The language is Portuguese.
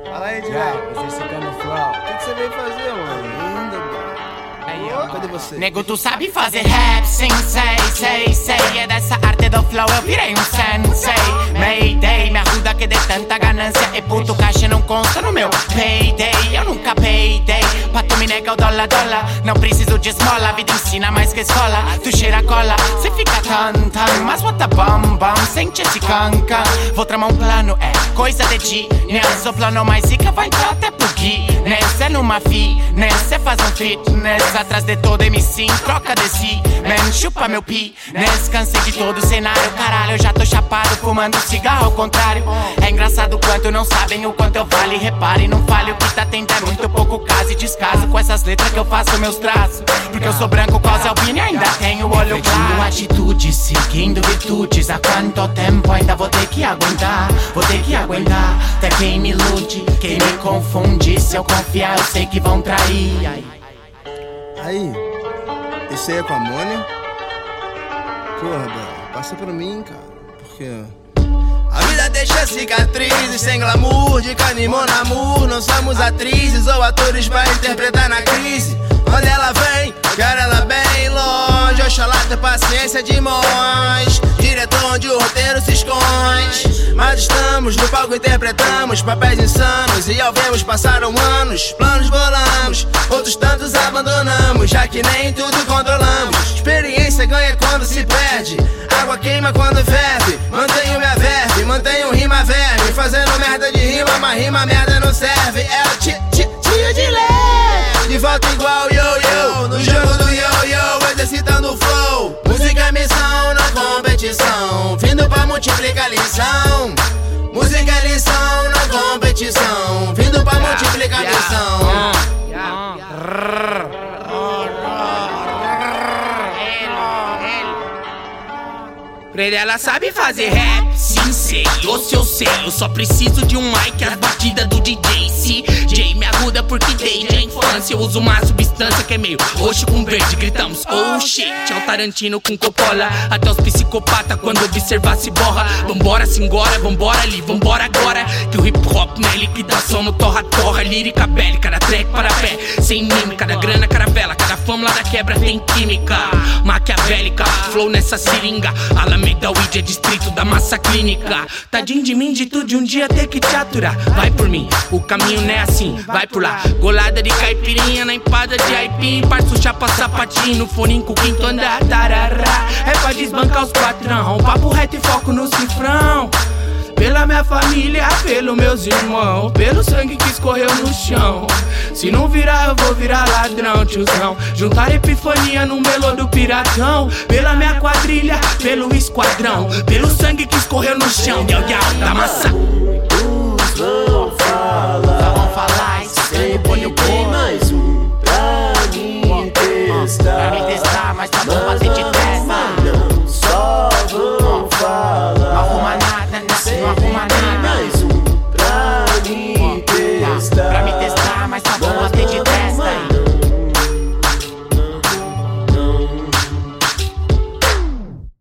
Fala aí, DJ. Exercitando o flow. O que você veio fazer, mano? Linda, mano. Aí, ó. Cadê você? Nego, tu sabe fazer rap, sensei, sei. É dessa arte do flow, eu virei um sensei. Mayday, me ajuda que de tanta ganância. E puto caixa não consta no meu payday. Eu nunca peidei, pra tu me nega o dólar. Não preciso de esmola, a vida ensina mais que escola. Tu cheira cola, cê fica tan, mas bota bam, sente esse canca. Vou tramar um plano, é coisa de genius. O plano mais zica vai entrar até pro Guinness. É numa finesse, faz um fitness. Atrás de todo MC, troca de si. Man, chupa meu pines. Cansei de todo o cenário, caralho. Eu já tô chapado, fumando cigarro ao contrário. É engraçado quanto não sabem o quanto eu vale. Repare, não fale o que tá tendo, é muito pouco caso. E descaso com essas letras que eu faço meus traços. Porque eu sou branco, causa albino e ainda tenho o olho claro. Atitudes, seguindo virtudes. Há quanto tempo ainda vou ter que aguentar? Até quem me ilude, quem me confunde. Se eu confiar, eu sei que vão trair. Aí, esse aí é com a Mônia? Porra, velho, passa pra mim, cara. Porque a vida deixa cicatrizes, sem glamour, de cana e mon amour. Não somos atrizes ou atores pra interpretar na crise. Quando ela vem, quero ela bem longe. Oxalá ter paciência de mães. Diretor onde o roteiro se esconde. Mas estamos no palco, interpretamos papéis insanos. E ao vermos passaram anos. Planos bolamos, outros tantos abandonamos. Já que nem tudo controlamos. Experiência ganha quando se perde. Água queima quando ferve. Mantenho minha verve, mantenho rima verme. Fazendo merda de rima, mas rima merda não serve. É o tio de leve. De volta igual yo-yo, no jogo do yo-yo, exercitando o flow. Música é missão, não competição. Vindo pra multiplicar lição. Música é lição, não competição. Vindo pra multiplicar lição. Ela sabe fazer rap, sim sei, se eu sei. Eu só preciso de um mic, as batidas do DJ CJ me ajuda porque desde a infância eu uso uma substância que é meio roxo com verde. Gritamos, oh shit, é o Tarantino com Coppola. Até os psicopatas quando observar se borra. Vambora, singora, vambora ali, vambora agora. Que o hip hop não é liquidação no torra-torra. Lírica bélica, cada track para pé, sem mímica, da grana caravela. Cada fama lá da quebra tem química maquiavélica, flow nessa seringa. Alameda Weed é distrito da massa clínica. Tadinho de mim, de tudo de um dia ter que te aturar. Vai por mim, o caminho não é assim, vai por lá. Golada de caipirinha na empada de aipim. Parço chapa sapatinho no foninho com o quinto andar. Tarará, é pra desbancar os patrão. Papo reto e foco no cifrão. Pela minha família, pelos meus irmãos, pelo sangue que escorreu no chão. Se não virar, eu vou virar ladrão, tiozão. Juntar epifania no melô do piratão. Pela minha quadrilha, pelo esquadrão, pelo sangue que escorreu no chão. Da massa. Vão falar, isso aí, põe o